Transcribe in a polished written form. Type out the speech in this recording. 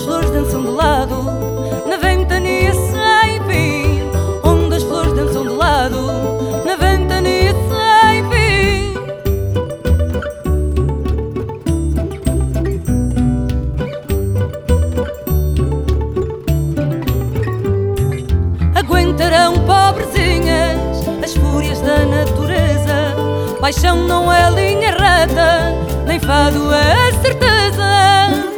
flores dançam de lado na ventania sem fim. Onde as flores dançam de lado na ventania sem fim. Aguentarão, pobrezinhas, as fúrias da natureza. Paixão não é linha reta, nem fado é certeza.